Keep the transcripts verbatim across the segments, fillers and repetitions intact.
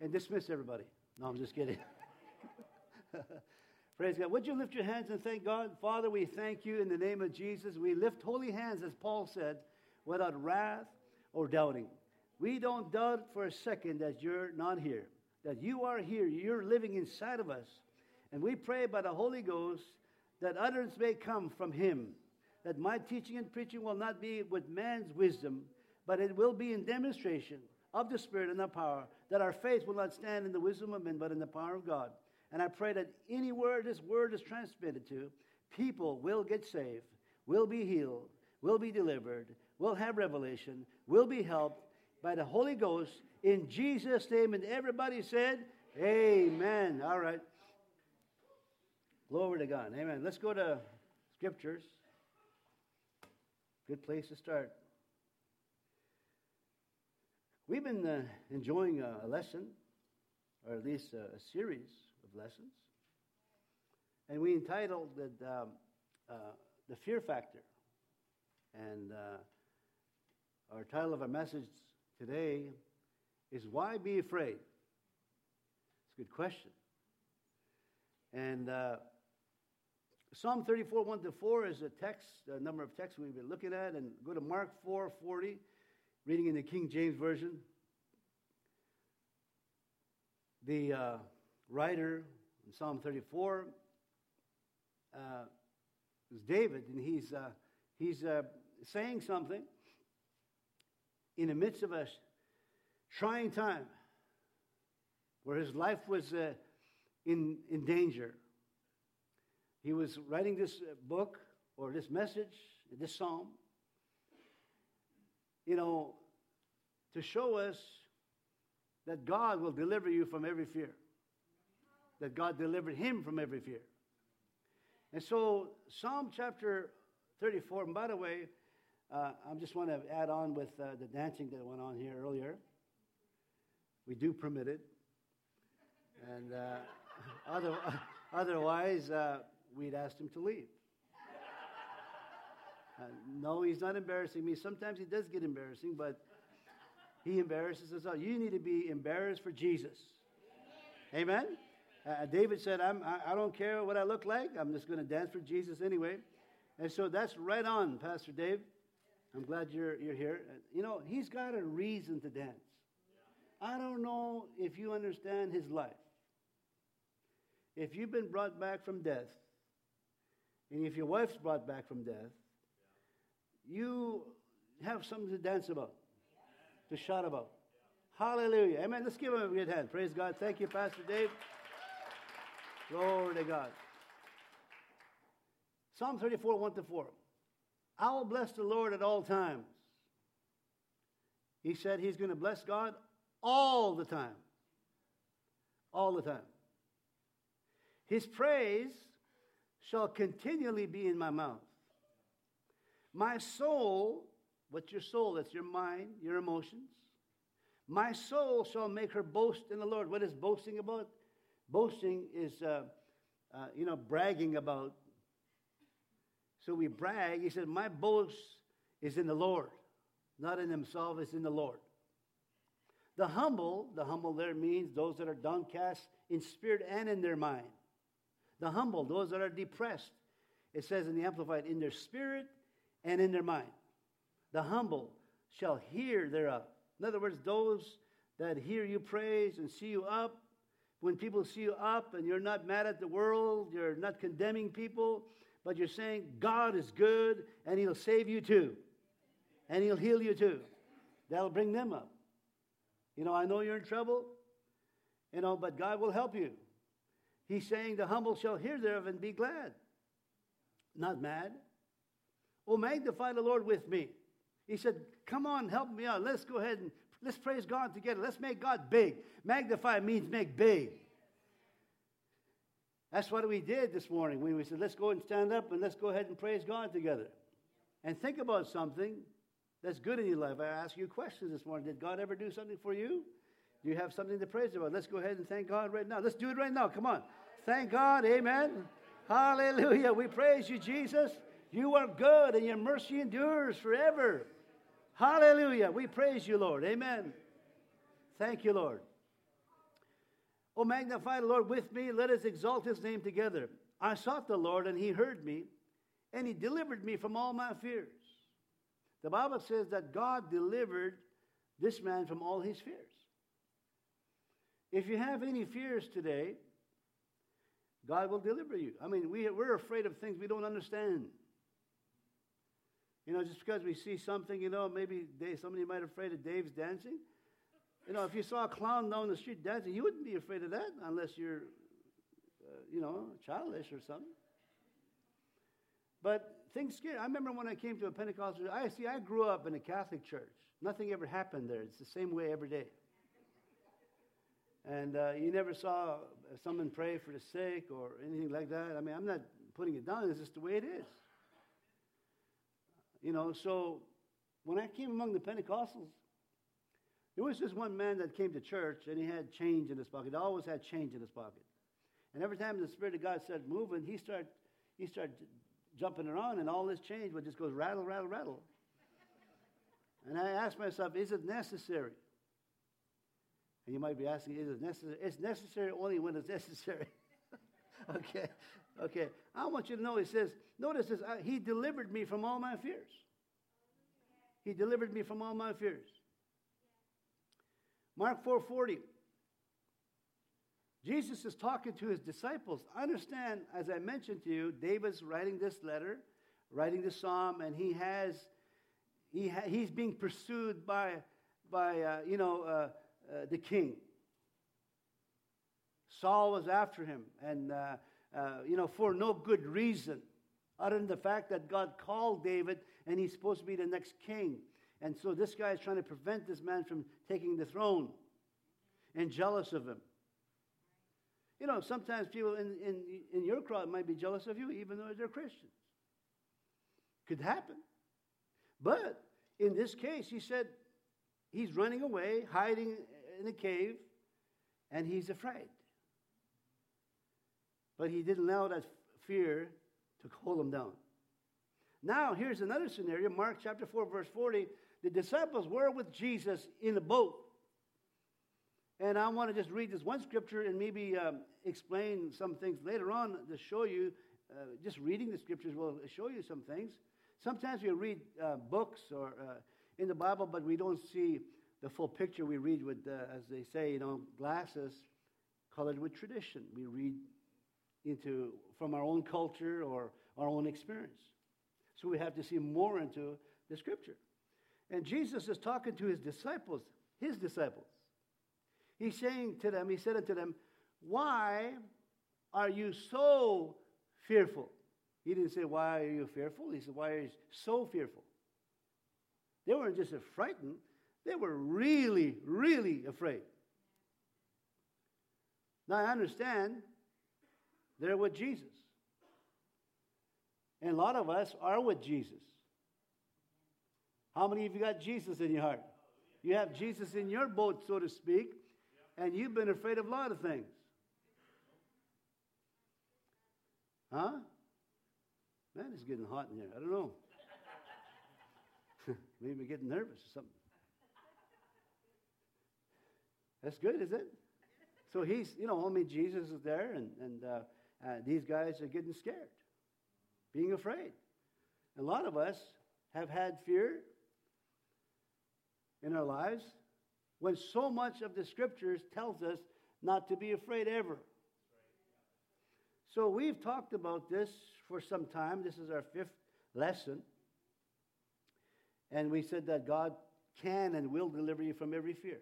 and dismiss everybody. No, I'm just kidding. Praise God. Would you lift your hands and thank God? Father, we thank you in the name of Jesus. We lift holy hands, as Paul said, without wrath or doubting. We don't doubt for a second that you're not here, that you are here. You're living inside of us. And we pray by the Holy Ghost that utterance may come from him, that my teaching and preaching will not be with man's wisdom, but it will be in demonstration of the Spirit and the power, that our faith will not stand in the wisdom of men, but in the power of God. And I pray that any word this word is transmitted to, people will get saved, will be healed, will be delivered, will have revelation, will be helped by the Holy Ghost in Jesus' name. And everybody said, amen. All right. Glory to God. Amen. Let's go to Scriptures. Good place to start. We've been uh, enjoying a, a lesson, or at least a, a series of lessons. And we entitled it um, uh, The Fear Factor. And uh, our title of our message today is Why Be Afraid? It's a good question. And uh, Psalm thirty-four, one to four is a text, a number of texts we've been looking at. And go to Mark four forty, reading in the King James Version. The uh, writer in Psalm thirty-four uh, is David, and he's, uh, he's uh, saying something in the midst of a trying time where his life was uh, in, in danger. He was writing this book or this message, this psalm, you know, to show us that God will deliver you from every fear, that God delivered him from every fear. And so Psalm chapter thirty-four, and by the way, uh, I just want to add on with uh, the dancing that went on here earlier. We do permit it. And uh, other, otherwise, uh, we'd asked him to leave. Uh, no, he's not embarrassing me. Sometimes he does get embarrassing, but he embarrasses us all. You need to be embarrassed for Jesus. Amen? Uh, David said, I'm, I, I don't care what I look like. I'm just going to dance for Jesus anyway. And so that's right on, Pastor Dave. I'm glad you're, you're here. Uh, you know, he's got a reason to dance. I don't know if you understand his life. If you've been brought back from death, and if your wife's brought back from death, you have something to dance about, to shout about. Hallelujah. Amen. Let's give him a good hand. Praise God. Thank you, Pastor Dave. Glory to God. Psalm thirty-four, one to four. I will bless the Lord at all times. He said he's going to bless God all the time. All the time. His praise shall continually be in my mouth. My soul, what's your soul? That's your mind, your emotions. My soul shall make her boast in the Lord. What is boasting about? Boasting is, uh, uh, you know, bragging about. So we brag. He said, my boast is in the Lord. Not in himself, it's in the Lord. The humble, the humble there means those that are downcast in spirit and in their mind. The humble, those that are depressed. It says in the Amplified, in their spirit and in their mind. The humble shall hear thereof. In other words, those that hear you praise and see you up. When people see you up and you're not mad at the world, you're not condemning people, but you're saying God is good and he'll save you too. And he'll heal you too. That'll bring them up. You know, I know you're in trouble, you know, but God will help you. He's saying the humble shall hear thereof and be glad. Not mad. Oh, magnify the Lord with me. He said, come on, help me out. Let's go ahead and let's praise God together. Let's make God big. Magnify means make big. That's what we did this morning. We, we said, let's go and stand up and let's go ahead and praise God together. And think about something that's good in your life. I asked you questions this morning. Did God ever do something for you? Do you have something to praise about? Let's go ahead and thank God right now. Let's do it right now. Come on. Thank God. Amen. Hallelujah. We praise you, Jesus. You are good and your mercy endures forever. Hallelujah. We praise you, Lord. Amen. Thank you, Lord. O magnify the Lord with me, let us exalt his name together. I sought the Lord, and he heard me, and he delivered me from all my fears. The Bible says that God delivered this man from all his fears. If you have any fears today, God will deliver you. I mean, we, we're afraid of things we don't understand. You know, just because we see something, you know, maybe Dave, somebody might be afraid of Dave's dancing. You know, if you saw a clown down the street dancing, you wouldn't be afraid of that unless you're, uh, you know, childish or something. But things scare. I remember when I came to a Pentecostal, I see, I grew up in a Catholic church. Nothing ever happened there. It's the same way every day. And uh, you never saw someone pray for the sick or anything like that. I mean, I'm not putting it down. It's just the way it is. You know, so when I came among the Pentecostals, there was this one man that came to church, and he had change in his pocket. He always had change in his pocket. And every time the Spirit of God started moving, he started, he started jumping around, and all this change would just go rattle, rattle, rattle. And I asked myself, is it necessary? And you might be asking, is it necessary? It's necessary only when it's necessary. okay, okay. I want you to know, he says, notice this, uh, he delivered me from all my fears. He delivered me from all my fears. Mark four forty. Jesus is talking to his disciples. Understand, as I mentioned to you, David's writing this letter, writing this psalm, and he has, he ha, he's being pursued by, by uh, you know, uh, uh, the king. Saul was after him, and uh, uh, you know, for no good reason, other than the fact that God called David, and he's supposed to be the next king. And so this guy is trying to prevent this man from taking the throne, and jealous of him. You know, sometimes people in, in, in your crowd might be jealous of you, even though they're Christians. Could happen. But in this case, he said he's running away, hiding in a cave, and he's afraid. But he didn't allow that fear to hold him down. Now, here's another scenario. Mark chapter four, verse forty. The disciples were with Jesus in a boat. And I want to just read this one scripture and maybe um, explain some things later on to show you. Uh, just reading the scriptures will show you some things. Sometimes we read uh, books or uh, in the Bible, but we don't see the full picture. We read with, uh, as they say, you know, glasses colored with tradition. We read into from our own culture or our own experience. So we have to see more into the scripture. And Jesus is talking to his disciples, his disciples. He's saying to them, he said unto them, why are you so fearful? He didn't say, why are you fearful? He said, why are you so fearful? They weren't just frightened. They were really, really afraid. Now, I understand they're with Jesus. And a lot of us are with Jesus. How many of you got Jesus in your heart? You have Jesus in your boat, so to speak, and you've been afraid of a lot of things. Huh? Man, it's getting hot in here. I don't know. Maybe we're getting nervous or something. That's good, is it? So he's, you know, I mean, Jesus is there, and, and uh, uh, these guys are getting scared, being afraid. A lot of us have had fear in our lives when so much of the scriptures tells us not to be afraid ever. So we've talked about this for some time. This is our fifth lesson. And we said that God can and will deliver you from every fear.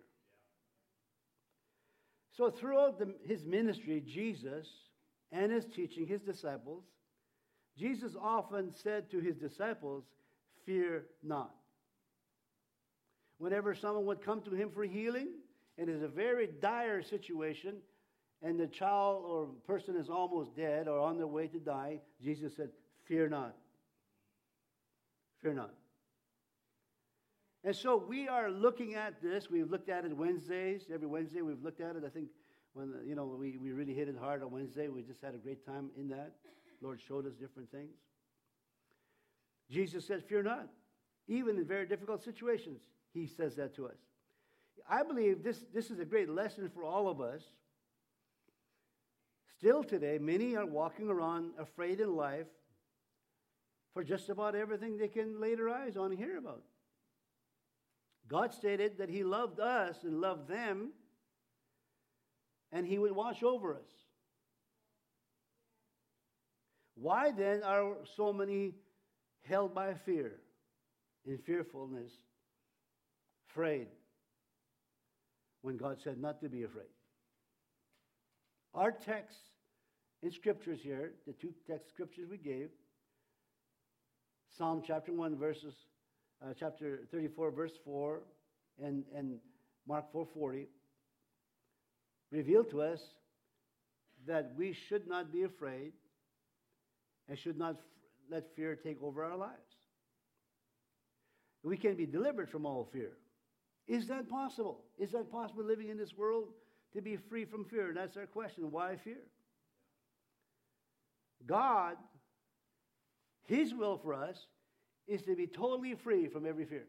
So throughout the, his ministry, Jesus and his teaching, his disciples, Jesus often said to his disciples, fear not. Whenever someone would come to him for healing, and it's a very dire situation, and the child or person is almost dead or on their way to die, Jesus said, fear not. Fear not. And so we are looking at this. We've looked at it Wednesdays. Every Wednesday we've looked at it. I think when, you know, we, we really hit it hard on Wednesday. We just had a great time in that. Lord showed us different things. Jesus said, fear not. Even in very difficult situations, he says that to us. I believe this, this is a great lesson for all of us Still today, many are walking around afraid in life for just about everything they can lay their eyes on and hear about. God stated that He loved us and loved them, and He would watch over us. Why then are so many held by fear, in fearfulness, afraid, when God said not to be afraid? Our text in scriptures here, the two text scriptures we gave, Psalm chapter one, verses, uh, chapter thirty-four, verse four, and, and Mark four forty, reveal to us that we should not be afraid and should not f- let fear take over our lives. We can be delivered from all fear. Is that possible? Is that possible, living in this world, to be free from fear? And that's our question. Why fear? God, His will for us is to be totally free from every fear.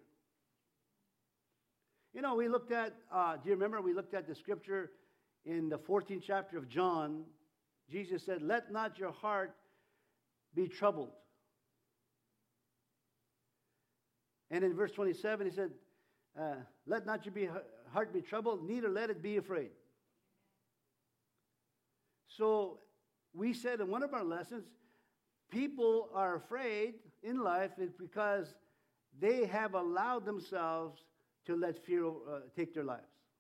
You know, we looked at, uh, do you remember we looked at the scripture in the fourteenth chapter of John? Jesus said, "Let not your heart be troubled." And in verse twenty-seven, He said, uh, "Let not your be, heart be troubled, neither let it be afraid." So we said in one of our lessons, people are afraid in life because they have allowed themselves to let fear uh, take their lives.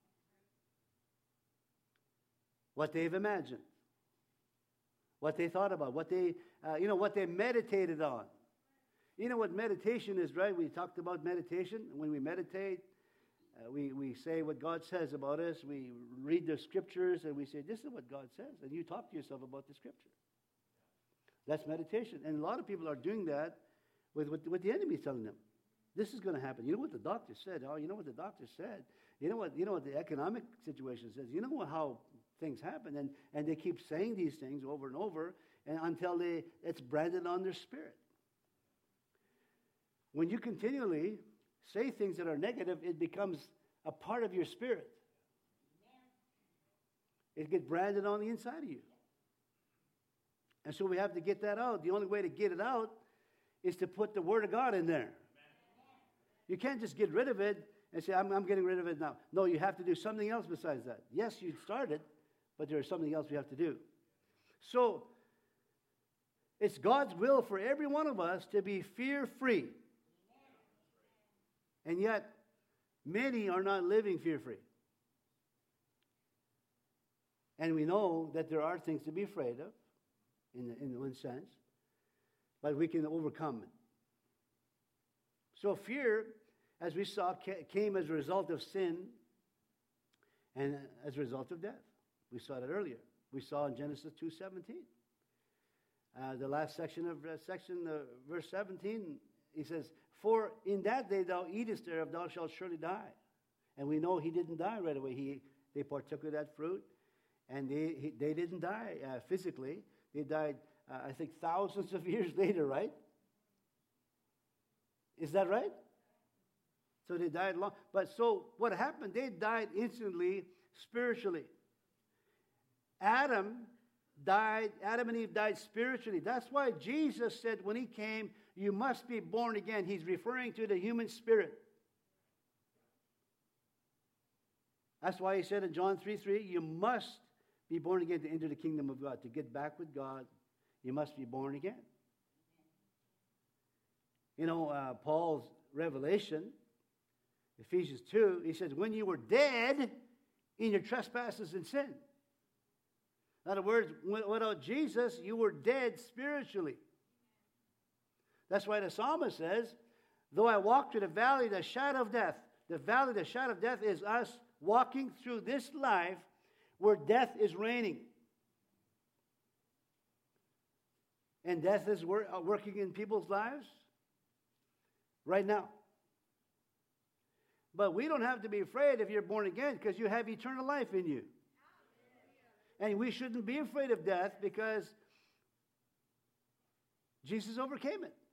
What they've imagined, what they thought about, what they, uh, you know, what they meditated on. You know what meditation is, right? We talked about meditation. When we meditate, uh, we, we say what God says about us. We read the scriptures and we say, this is what God says. And you talk to yourself about the scripture. That's meditation. And a lot of people are doing that with what, what the enemy is telling them. This is going to happen. You know what the doctor said? Oh, you know what the doctor said? You know what, you know what the economic situation says? You know what, how things happen? And, and they keep saying these things over and over and until they it's branded on their spirit. When you continually say things that are negative, it becomes a part of your spirit. It gets branded on the inside of you. And so we have to get that out. The only way to get it out is to put the Word of God in there. You can't just get rid of it and say, I'm, I'm getting rid of it now. No, you have to do something else besides that. Yes, you started, but there's something else we have to do. So, it's God's will for every one of us to be fear-free. And yet, many are not living fear-free. And we know that there are things to be afraid of, in, in one sense, but we can overcome it. So fear, as we saw, came as a result of sin and as a result of death. We saw that earlier. We saw in Genesis two seventeen. Uh, the last section of uh, section uh, verse seventeen, he says, "For in that day thou eatest thereof, thou shalt surely die." And we know he didn't die right away. He they partook of that fruit, and they he, they didn't die uh, physically. They died, uh, I think, thousands of years later, right? Is that right? So they died long. But so what happened? They died instantly, spiritually. Adam died, Adam and Eve died spiritually. That's why Jesus said when he came, you must be born again. He's referring to the human spirit. That's why he said in John three three, you must be born again to enter the kingdom of God. To get back with God, you must be born again. You know, uh, Paul's revelation, Ephesians two, he says, when you were dead in your trespasses and sin. In other words, without Jesus, you were dead spiritually. That's why the psalmist says, though I walk through the valley of the shadow of death, the valley of the shadow of death is us walking through this life where death is reigning. And death is wor- working in people's lives right now. But we don't have to be afraid if you're born again because you have eternal life in you. And we shouldn't be afraid of death because Jesus overcame it.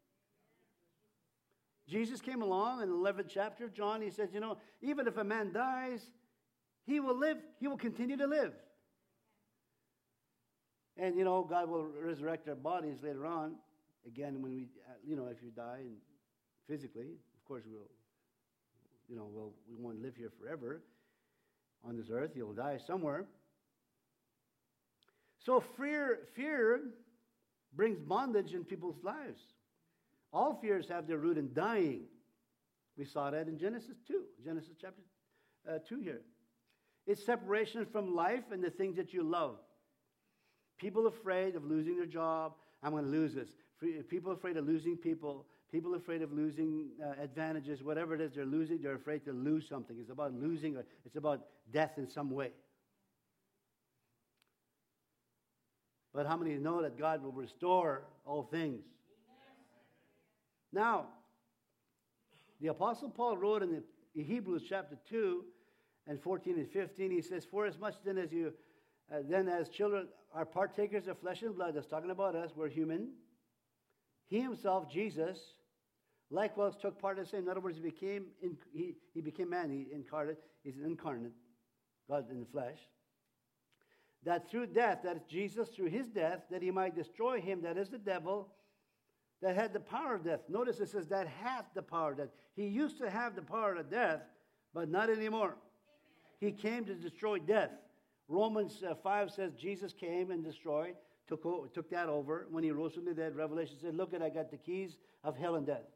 Jesus came along in the eleventh chapter of John. He says, you know, even if a man dies, he will live. He will continue to live. And, you know, God will resurrect our bodies later on. Again, when we, uh, you know, if you die and physically, of course, we'll, you know, we'll, we won't live here forever on this earth. You'll die somewhere. So fear, fear brings bondage in people's lives. All fears have their root in dying. We saw that in Genesis two, Genesis chapter uh, two here. It's separation from life and the things that you love. People afraid of losing their job. I'm going to lose this. People afraid of losing people. People afraid of losing uh, advantages. Whatever it is they're losing, they're afraid to lose something. It's about losing, or it's about death in some way. But how many know that God will restore all things? Now, the Apostle Paul wrote in the Hebrews chapter two and fourteen and fifteen, he says, "For as much then as you, uh, then as children are partakers of flesh and blood," that's talking about us, we're human. He himself, Jesus, likewise took part in the same. In other words, he became, in, he, he became man, he incarnate, he's an incarnate, God in the flesh. That through death, that is Jesus, through his death, that he might destroy him, that is the devil, that had the power of death. Notice it says that hath the power of death. He used to have the power of death, but not anymore. He came to destroy death. Romans uh, five says Jesus came and destroyed, took, o- took that over. When he rose from the dead, Revelation said, look at, I got the keys of hell and death.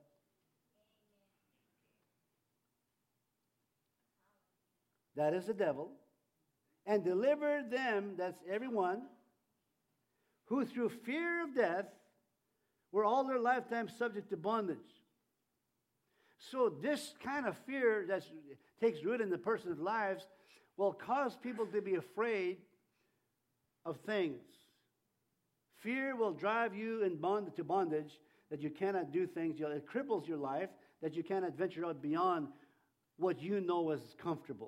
That is the devil. And delivered them, that's everyone, who through fear of death were all their lifetime subject to bondage. So this kind of fear that takes root in the person's lives will cause people to be afraid of things. Fear will drive you in bond to bondage, that you cannot do things. It cripples your life, that you cannot venture out beyond what you know is comfortable.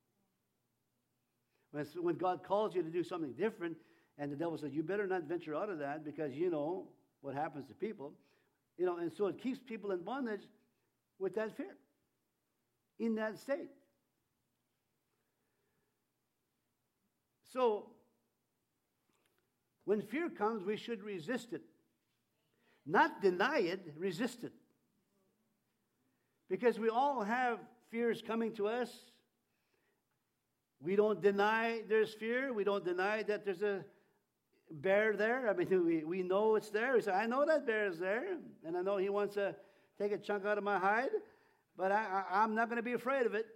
When God calls you to do something different, and the devil says, you better not venture out of that because you know what happens to people. You know, and so it keeps people in bondage with that fear, in that state. So, when fear comes, we should resist it. Not deny it, resist it. Because we all have fears coming to us. We don't deny there's fear. We don't deny that there's a bear there. I mean, we, we know it's there. We say, I know that bear is there, and I know he wants to take a chunk out of my hide, but I, I, I'm not going to be afraid of it.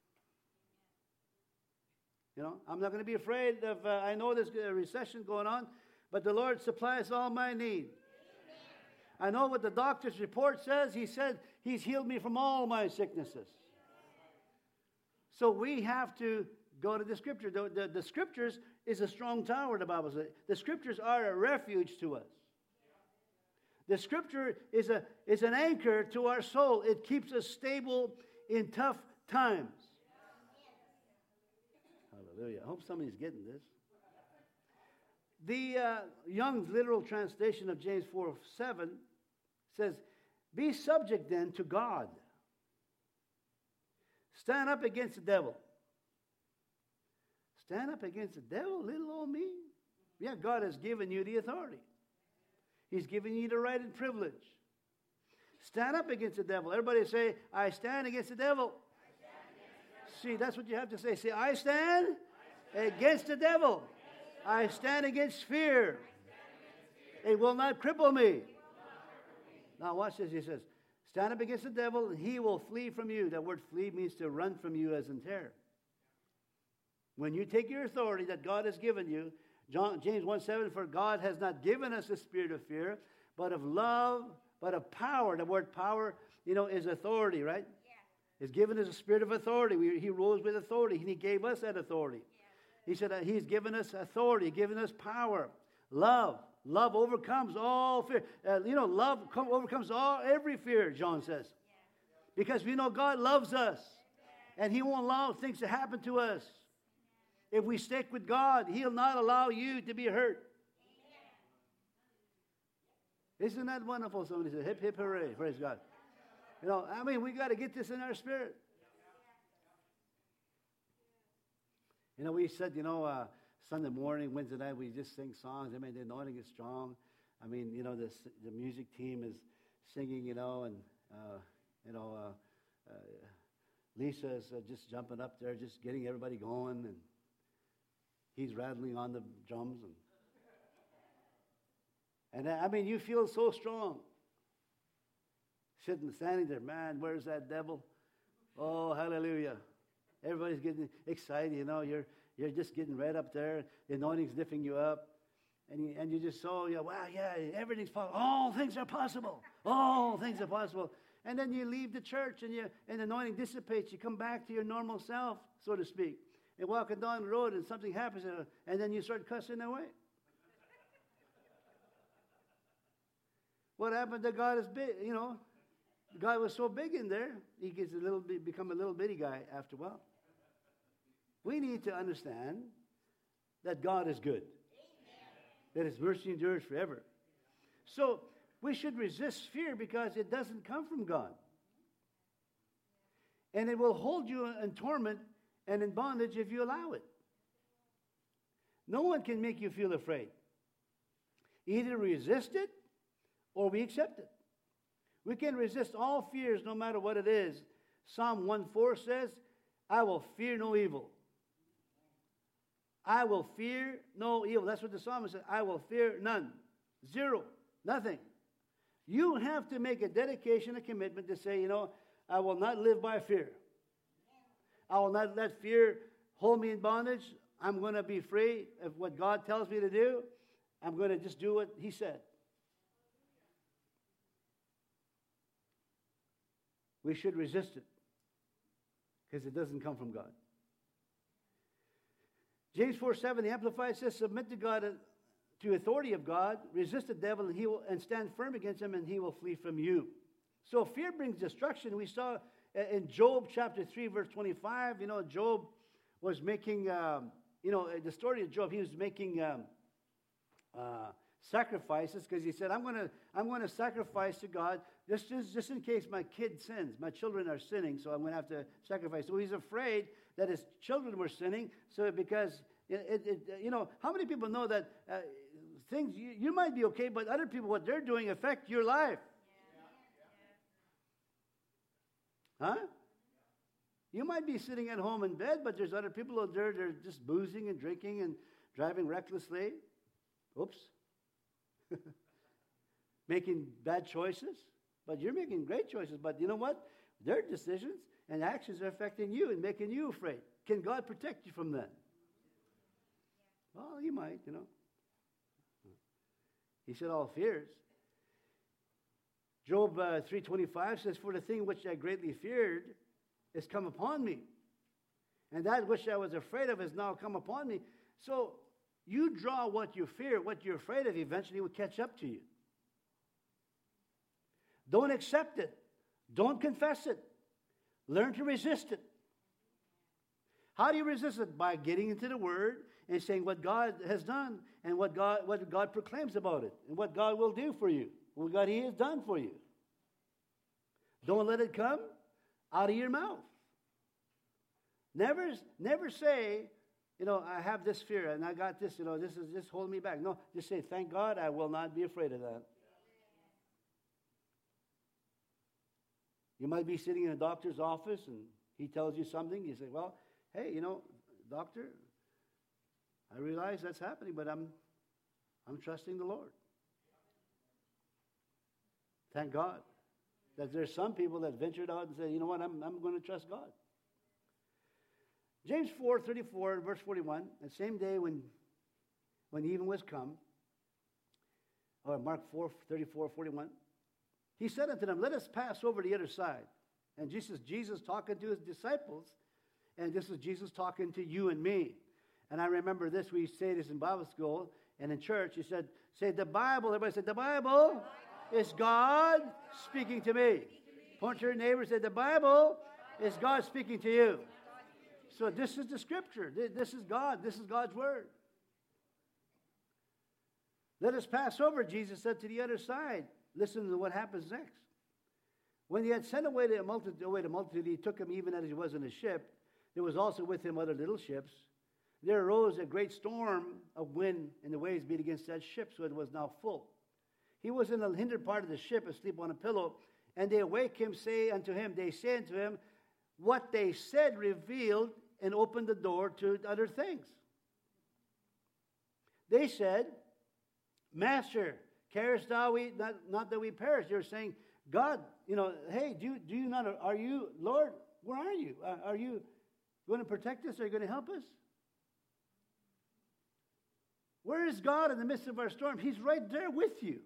You know, I'm not going to be afraid of, uh, I know there's a recession going on, but the Lord supplies all my need. I know what the doctor's report says. He said he's healed me from all my sicknesses. So we have to go to the Scripture. The, the, the Scriptures is a strong tower, the Bible says. The Scriptures are a refuge to us. The Scripture is, a, is an anchor to our soul. It keeps us stable in tough times. Hallelujah. I hope somebody's getting this. The uh, Young's literal translation of James four seven says, be subject then to God. Stand up against the devil. Stand up against the devil, little old me. Yeah, God has given you the authority. He's given you the right and privilege. Stand up against the devil. Everybody say, I stand against the devil. Against the devil. See, that's what you have to say. Say, I stand, I stand against the devil. I stand against fear. It will not cripple me. Now watch this. He says, stand up against the devil and he will flee from you. That word flee means to run from you as in terror. When you take your authority that God has given you, John, James one seven, for God has not given us a spirit of fear, but of love, but of power. The word power, you know, is authority, right? Yeah. He's given us a spirit of authority. We, he rose with authority, and he gave us that authority. Yeah. He said that he's given us authority, given us power. Love. Love overcomes all fear. Uh, you know, love com- overcomes all every fear, John says. Yeah. Because we know God loves us. Yeah. And he won't allow things to happen to us. If we stick with God, he'll not allow you to be hurt. Amen. Isn't that wonderful? Somebody said, hip, hip, hooray. Praise God. You know, I mean, we got to get this in our spirit. You know, we said, you know, uh, Sunday morning, Wednesday night, we just sing songs. I mean, the anointing is strong. I mean, you know, the the music team is singing, you know, and uh, you know, uh, uh, Lisa's uh, just jumping up there, just getting everybody going, and he's rattling on the drums, and and I mean, you feel so strong. Sitting, standing there, man, where's that devil? Oh, hallelujah! Everybody's getting excited, you know. You're You're just getting right up there. The anointing's lifting you up. And you, and you just saw, yeah, wow, yeah, everything's possible. All things are possible. All things are possible. And then you leave the church and, you, and the anointing dissipates. You come back to your normal self, so to speak. And walking down the road and something happens and then you start cussing away. What happened to God is big, you know. God was so big in there, he gets a little bit, become a little bitty guy after a while. We need to understand that God is good, that His mercy endures forever. So we should resist fear because it doesn't come from God. And it will hold you in torment and in bondage if you allow it. No one can make you feel afraid. Either resist it or we accept it. We can resist all fears no matter what it is. Psalm one four says, I will fear no evil. I will fear no evil. That's what the psalmist said. I will fear none. Zero. Nothing. You have to make a dedication, a commitment to say, you know, I will not live by fear. I will not let fear hold me in bondage. I'm going to be free of what God tells me to do. I'm going to just do what He said. We should resist it because it doesn't come from God. James four seven, the Amplified says, submit to God, to authority of God, resist the devil, and he will, and stand firm against him, and he will flee from you. So fear brings destruction. We saw in Job chapter three, verse twenty-five, you know, Job was making, um, you know, the story of Job, he was making um, uh, sacrifices because he said, I'm going to I'm going to sacrifice to God just, just, just in case my kid sins. My children are sinning, so I'm going to have to sacrifice. So he's afraid that his children were sinning, so because, it, it, it, you know, how many people know that uh, things, you, you might be okay, but other people, what they're doing affect your life? Yeah. Huh? You might be sitting at home in bed, but there's other people out there, they're just boozing and drinking and driving recklessly. Oops. Making bad choices. But you're making great choices. But you know what? Their decisions and actions are affecting you and making you afraid. Can God protect you from that? Well, He might, you know. He said all fears. Job uh, three twenty-five says, for the thing which I greatly feared is come upon me. And that which I was afraid of has now come upon me. So you draw what you fear, what you're afraid of, eventually will catch up to you. Don't accept it. Don't confess it. Learn to resist it. How do you resist it? By getting into the Word and saying what God has done and what God, what God proclaims about it and what God will do for you, what God He has done for you. Don't let it come out of your mouth. Never, never say, you know, I have this fear and I got this, you know, this is just holding me back. No, just say, thank God, I will not be afraid of that. You might be sitting in a doctor's office and he tells you something. You say, well, hey, you know, doctor, I realize that's happening, but I'm, I'm trusting the Lord. Thank God that there's some people that ventured out and said, you know what, I'm, I'm going to trust God. James four thirty-four, verse forty-one, the same day when, when even was come, or Mark four thirty-four, forty-one, He said unto them, let us pass over the other side. And Jesus, Jesus talking to His disciples, and this is Jesus talking to you and me. And I remember this, we say this in Bible school and in church. He said, say the Bible. Everybody said, the Bible is God speaking to me. Point to your neighbor and say, the Bible is God speaking to you. So this is the Scripture. This is God. This is God's Word. Let us pass over, Jesus said, to the other side. Listen to what happens next. When He had sent away the multitude, away the multitude, He took him even as He was in a ship. There was also with Him other little ships. there arose a great storm of wind, and the waves beat against that ship, so it was now full. He was in the hindered part of the ship, asleep on a pillow, and they awake him, say unto him, they say unto him, what they said revealed and opened the door to other things. They said, Master, carest thou we not, not that we perish? They're saying, God, you know, hey, do, do you not, are you, Lord, where are you? Uh, are you going to protect us? Are you going to help us? Where is God in the midst of our storm? He's right there with you.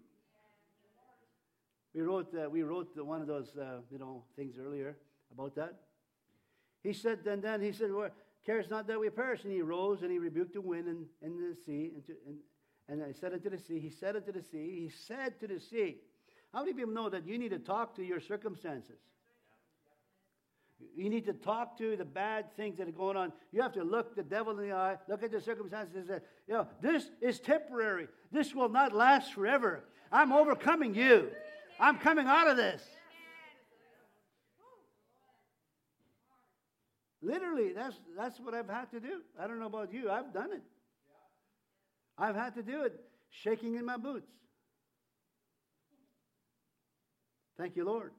We wrote, uh, we wrote the, one of those, uh, you know, things earlier about that. He said, and then he said, well, carest not that we perish? And he rose and he rebuked the wind and, and the sea. And, to, and, and I said unto the sea, he said unto the sea, he said to the sea. How many people know that you need to talk to your circumstances? You need to talk to the bad things that are going on. You have to look the devil in the eye, look at the circumstances and say, you know, this is temporary. This will not last forever. I'm overcoming you. I'm coming out of this. Literally, that's that's what I've had to do. I don't know about you. I've done it. I've had to do it, shaking in my boots. Thank you, Lord.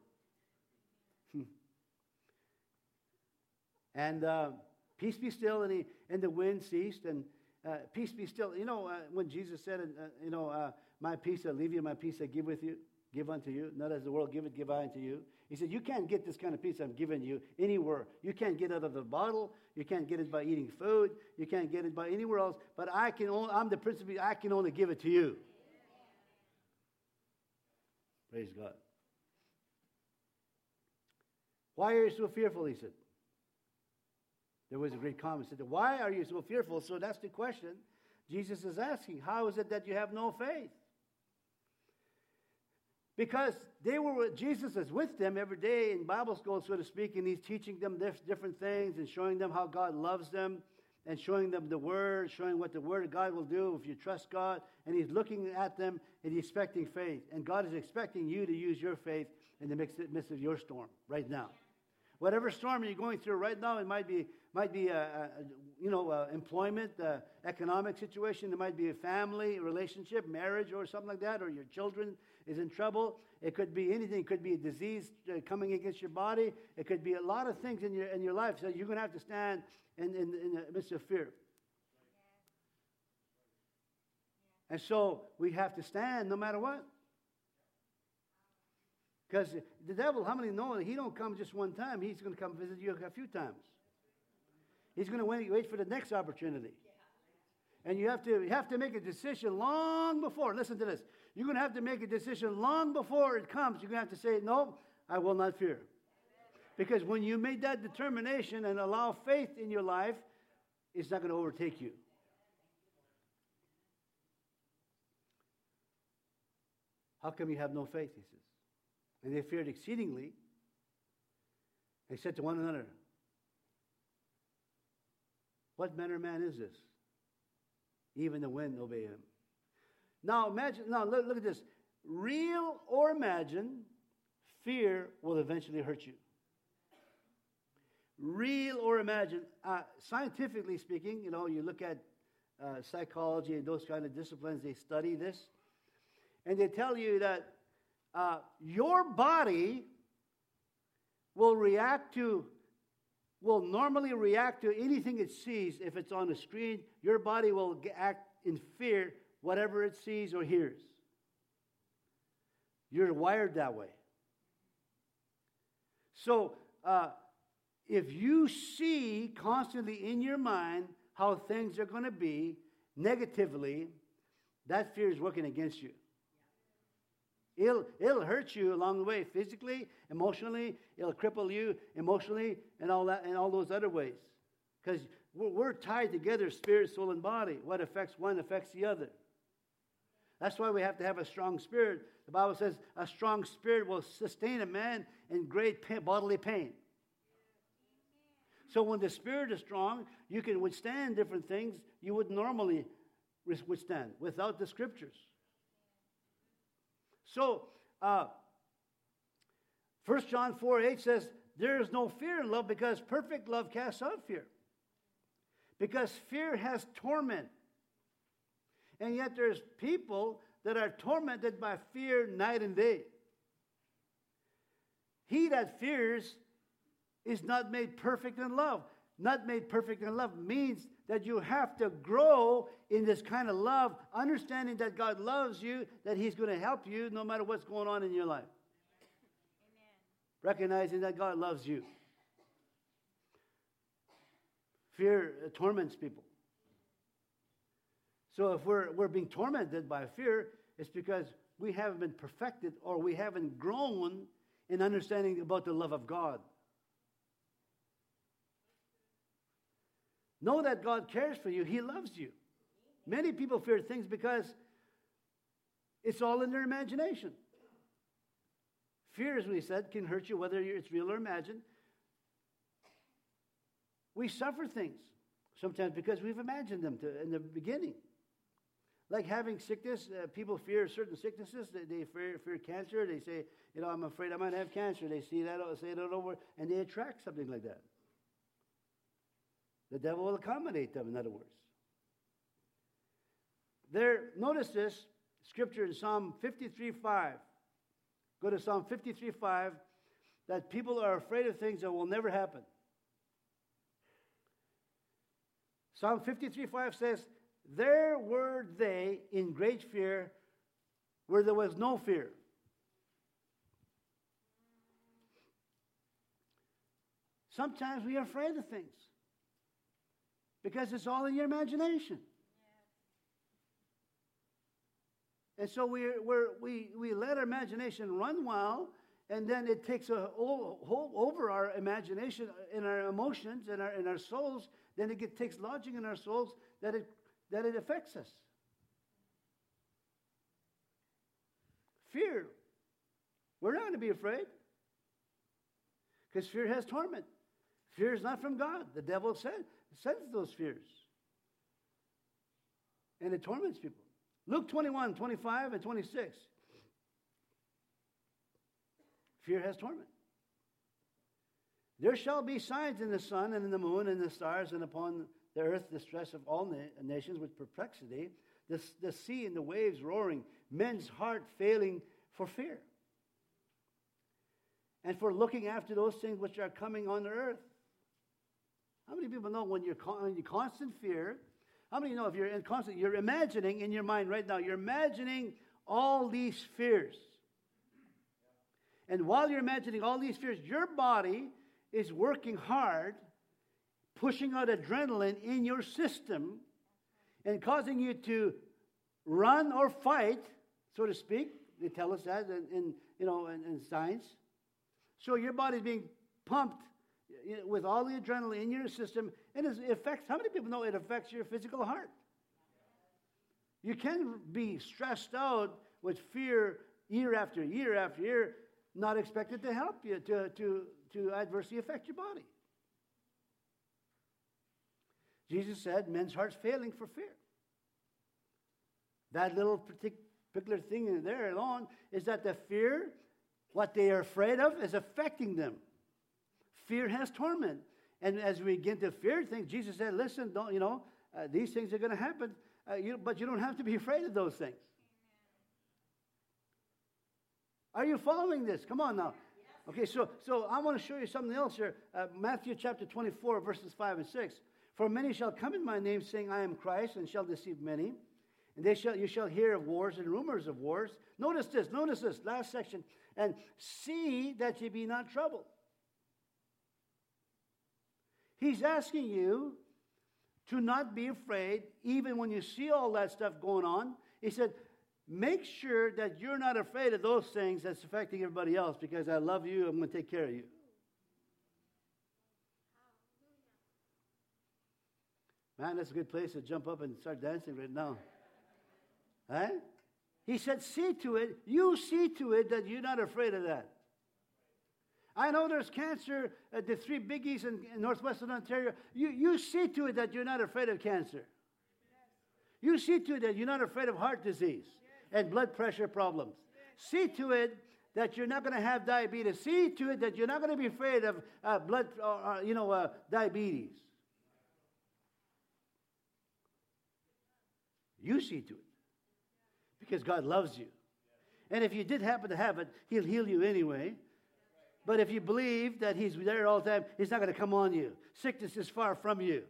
And uh, peace be still, and, he, and the wind ceased, and uh, peace be still. You know, uh, when Jesus said, uh, you know, uh, my peace I leave you, my peace I give with you, give unto you, not as the world giveth, give I unto you. He said, you can't get this kind of peace I'm giving you anywhere. You can't get it out of the bottle. You can't get it by eating food. You can't get it by anywhere else. But I can only, I'm the Prince of Peace. I can only give it to you. Praise God. Why are you so fearful, he said. There was a great comment. He said, why are you so fearful? So that's the question Jesus is asking. How is it that you have no faith? Because they were, Jesus is with them every day in Bible school, so to speak, and he's teaching them different things and showing them how God loves them and showing them the Word, showing what the Word of God will do if you trust God. And he's looking at them and he's expecting faith. And God is expecting you to use your faith in the midst of your storm right now. Whatever storm you're going through right now, it might be might be a, a you know a employment, a economic situation. It might be a family a relationship, marriage, or something like that, or your children is in trouble. It could be anything. It could be a disease uh, coming against your body. It could be a lot of things in your in your life. So you're going to have to stand in, in, in the midst of fear. And so we have to stand no matter what. Because the devil, how many know that he don't come just one time? He's going to come visit you a few times. He's going to wait, wait for the next opportunity. And you have to you have to make a decision long before. Listen to this. You're going to have to make a decision long before it comes. You're going to have to say, no, I will not fear. Because when you made that determination and allow faith in your life, it's not going to overtake you. How come you have no faith, he says. And they feared exceedingly. They said to one another, what manner of man is this? Even the wind obey him. Now imagine, now look, look at this. Real or imagine, fear will eventually hurt you. Real or imagine, uh, scientifically speaking, you know, you look at uh, psychology and those kind of disciplines, they study this. And they tell you that uh, your body will react to, will normally react to anything it sees. If it's on a screen, your body will act in fear whatever it sees or hears. You're wired that way. So, uh, if you see constantly in your mind how things are going to be negatively, that fear is working against you. It'll, it'll hurt you along the way, physically, emotionally. It'll cripple you emotionally and all that, and all those other ways. Because we're, we're tied together, spirit, soul, and body. What affects one affects the other. That's why we have to have a strong spirit. The Bible says a strong spirit will sustain a man in great pain, bodily pain. So when the spirit is strong, you can withstand different things you would normally withstand without the scriptures. So, uh, First John four eight says, there is no fear in love because perfect love casts out fear. Because fear has torment. And yet there's people that are tormented by fear night and day. He that fears is not made perfect in love. Not made perfect in love means that you have to grow in this kind of love, understanding that God loves you, that He's going to help you no matter what's going on in your life. Amen. Recognizing that God loves you. Fear torments people. So if we're, we're being tormented by fear, it's because we haven't been perfected or we haven't grown in understanding about the love of God. Know that God cares for you. He loves you. Many people fear things because it's all in their imagination. Fear, as we said, can hurt you whether it's real or imagined. We suffer things sometimes because we've imagined them to, in the beginning. Like having sickness, uh, people fear certain sicknesses. They, they fear, fear cancer. They say, you know, I'm afraid I might have cancer. They see that, say it over, and they attract something like that. The devil will accommodate them, in other words. There, notice this scripture in Psalm fifty-three five. Go to Psalm fifty-three five, that people are afraid of things that will never happen. Psalm fifty-three five says, there were they in great fear where there was no fear. Sometimes we are afraid of things because it's all in your imagination. And so we we're, we we let our imagination run wild, and then it takes a hold over our imagination and our emotions and our and our souls. Then it get, takes lodging in our souls that it that it affects us. Fear. We're not going to be afraid because fear has torment. Fear is not from God. The devil sends sends those fears, and it torments people. Luke twenty-one, twenty-five, and twenty-six. Fear has torment. There shall be signs in the sun and in the moon and the stars, and upon the earth distress of all na- nations with perplexity, the, the sea and the waves roaring, men's heart failing for fear, and for looking after those things which are coming on the earth. How many people know when you're con- in constant fear? How many know if you're in constant, you're imagining in your mind right now, you're imagining all these fears. And while you're imagining all these fears, your body is working hard, pushing out adrenaline in your system and causing you to run or fight, so to speak. They tell us that in, in you know, in, in science. So your body's being pumped with all the adrenaline in your system, and it affects, how many people know it affects your physical heart? You can be stressed out with fear year after year after year, not expected to help you, to, to, to adversely affect your body. Jesus said, men's hearts failing for fear. That little particular thing in there alone is that the fear, what they are afraid of, is affecting them. Fear has torment. And as we begin to fear things, Jesus said, listen, don't, you know, uh, these things are going to happen, uh, you, but you don't have to be afraid of those things. Are you following this? Come on now. Okay, so, so I want to show you something else here. Uh, Matthew chapter twenty-four, verses five and six. For many shall come in my name, saying, I am Christ, and shall deceive many. And they shall you shall hear of wars and rumors of wars. Notice this, notice this, last section. And see that ye be not troubled. He's asking you to not be afraid, even when you see all that stuff going on. He said, make sure that you're not afraid of those things that's affecting everybody else, because I love you, I'm going to take care of you. Man, that's a good place to jump up and start dancing right now. Right? He said, see to it, you see to it that you're not afraid of that. I know there's cancer at the three biggies in, in northwestern Ontario. You, you see to it that you're not afraid of cancer. You see to it that you're not afraid of heart disease and blood pressure problems. See to it that you're not going to have diabetes. See to it that you're not going to be afraid of uh, blood, uh, uh, you know, uh, diabetes. You see to it. Because God loves you. And if you did happen to have it, He'll heal you anyway. But if you believe that He's there all the time, He's not going to come on you. Sickness is far from you.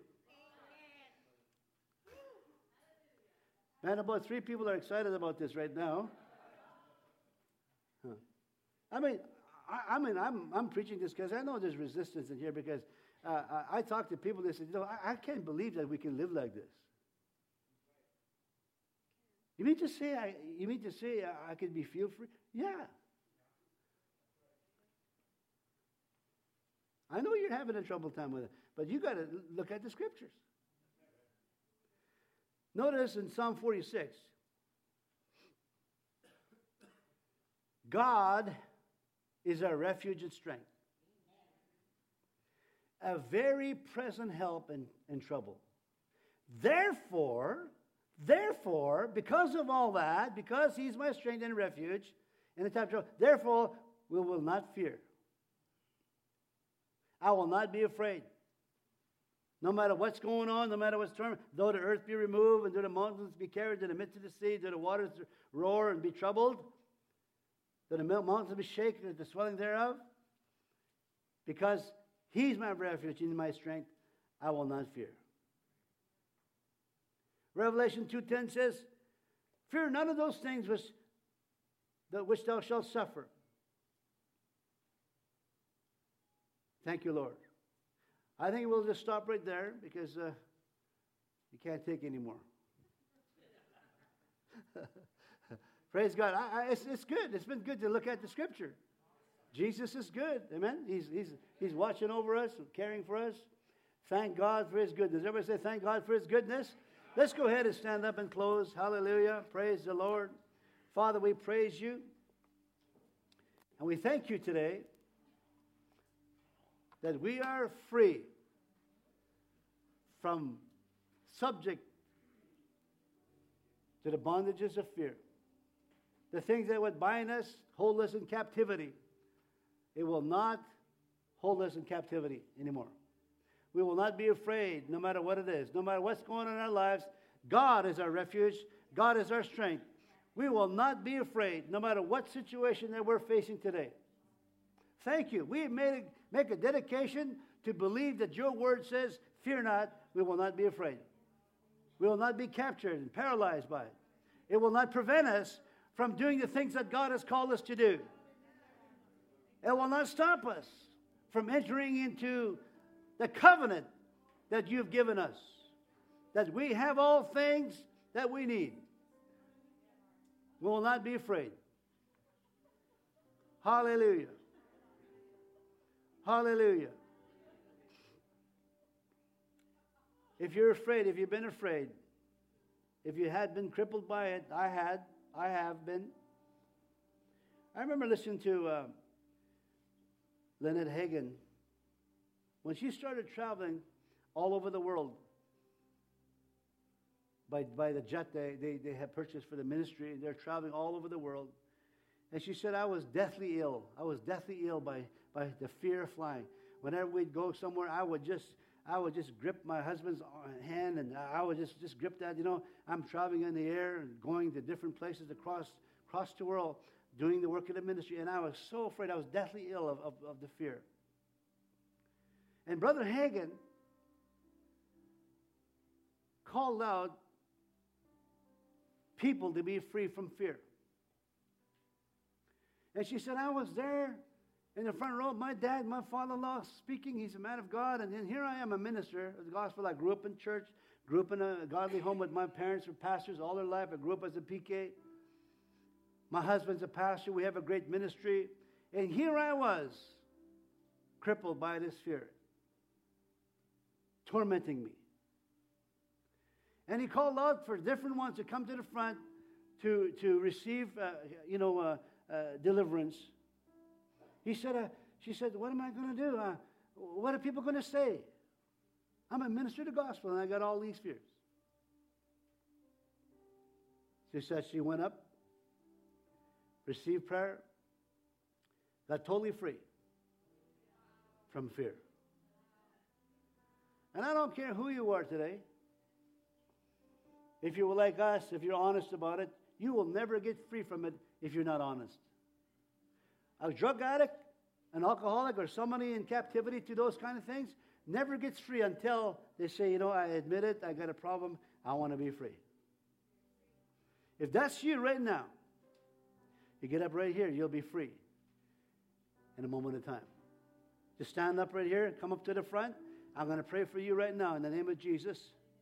Man, about three people are excited about this right now. Huh. I mean, I, I mean, I'm I'm preaching this because I know there's resistance in here because uh, I, I talk to people that say, you know, I, I can't believe that we can live like this. You mean to say I? You mean to say I, I could be feel free? Yeah. I know you're having a trouble time with it, but you got to look at the scriptures. Notice in Psalm forty-six, God is our refuge and strength, a very present help in, in trouble. Therefore, therefore, because of all that, because He's my strength and refuge in the time of trouble, therefore, we will not fear. I will not be afraid. No matter what's going on, no matter what's torment, though the earth be removed, and though the mountains be carried to the midst of the sea, though the waters roar and be troubled, though the mountains be shaken at the swelling thereof, because He's my refuge and my strength, I will not fear. Revelation two ten says, fear none of those things which, that which thou shalt suffer. Thank you, Lord. I think we'll just stop right there because uh, you can't take any more. Praise God. I, I, it's, it's good. It's been good to look at the Scripture. Jesus is good. Amen. He's, he's, he's watching over us and caring for us. Thank God for His goodness. Everybody say thank God for His goodness. Let's go ahead and stand up and close. Hallelujah. Praise the Lord. Father, we praise You. And we thank You today that we are free from subject to the bondages of fear. The things that would bind us, hold us in captivity, it will not hold us in captivity anymore. We will not be afraid no matter what it is. No matter what's going on in our lives, God is our refuge. God is our strength. We will not be afraid no matter what situation that we're facing today. Thank You. We made a, make a dedication to believe that Your word says, fear not, we will not be afraid. We will not be captured and paralyzed by it. It will not prevent us from doing the things that God has called us to do. It will not stop us from entering into the covenant that You've given us, that we have all things that we need. We will not be afraid. Hallelujah. Hallelujah. If you're afraid, if you've been afraid, if you had been crippled by it, I had, I have been. I remember listening to uh, Lynette Hagin when she started traveling all over the world by, by the jet they, they, they had purchased for the ministry. They're traveling all over the world. And she said, I was deathly ill. I was deathly ill by, by the fear of flying. Whenever we'd go somewhere, I would just I would just grip my husband's hand, and I would just, just grip that. You know, I'm traveling in the air and going to different places across, across the world, doing the work of the ministry, and I was so afraid. I was deathly ill of, of, of the fear. And Brother Hagin called out people to be free from fear. And she said, I was there in the front row, my dad, my father-in-law speaking. He's a man of God. And then here I am, a minister of the gospel. I grew up in church, grew up in a godly home with my parents were pastors all their life. I grew up as a P K. My husband's a pastor. We have a great ministry. And here I was, crippled by this fear, tormenting me. And he called out for different ones to come to the front to, to receive, uh, you know, uh, uh, deliverance. He said, uh, she said, what am I going to do? Uh, what are people going to say? I'm a minister of the gospel, and I got all these fears. She said she went up, received prayer, got totally free from fear. And I don't care who you are today. If you were like us, if you're honest about it, you will never get free from it if you're not honest. A drug addict, an alcoholic, or somebody in captivity to those kind of things never gets free until they say, you know, I admit it, I got a problem, I want to be free. If that's you right now, you get up right here, you'll be free in a moment of time. Just stand up right here, come up to the front. I'm going to pray for you right now in the name of Jesus.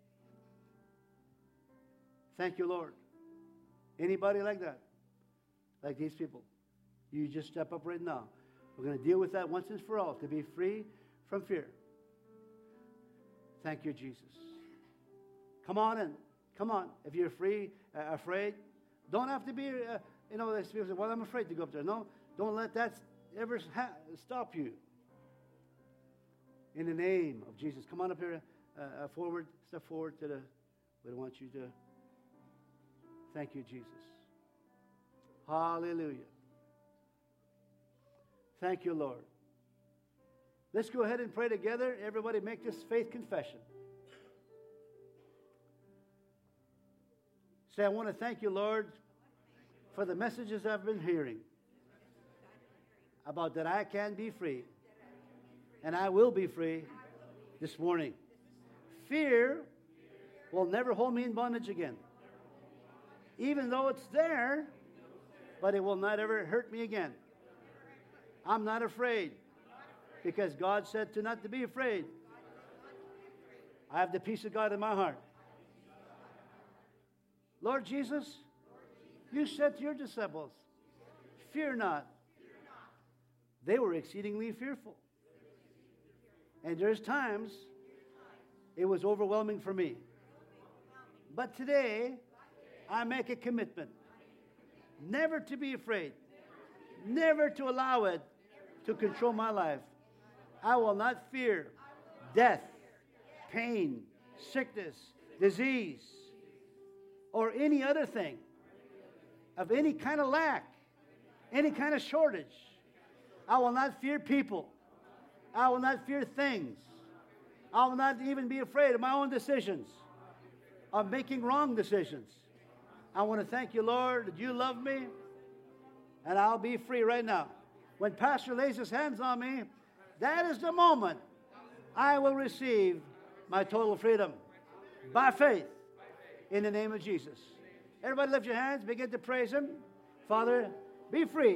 Thank you, Lord. Anybody like that? Like these people? You just step up right now. We're going to deal with that once and for all, to be free from fear. Thank you, Jesus. Come on in. Come on. If you're free, uh, afraid, don't have to be, uh, you know, there's people say, well, I'm afraid to go up there. No, don't let that ever ha- stop you. In the name of Jesus. Come on up here, uh, forward, step forward to the, we want you to, thank you, Jesus. Hallelujah. Thank you, Lord. Let's go ahead and pray together. Everybody make this faith confession. Say, I want to thank you, Lord, for the messages I've been hearing about that I can be free. And I will be free this morning. Fear will never hold me in bondage again. Even though it's there, but it will not ever hurt me again. I'm not afraid because God said to not to be afraid. I have the peace of God in my heart. Lord Jesus, you said to your disciples, fear not. They were exceedingly fearful. And there's times it was overwhelming for me. But today, I make a commitment never to be afraid, never to allow it to control my life. I will not fear death, pain, sickness, disease, or any other thing of any kind of lack, any kind of shortage. I will not fear people. I will not fear things. I will not even be afraid of my own decisions, of making wrong decisions. I want to thank you, Lord, that you love me, and I'll be free right now. When Pastor lays his hands on me, that is the moment I will receive my total freedom by faith in the name of Jesus. Everybody lift your hands, begin to praise him. Father, be free.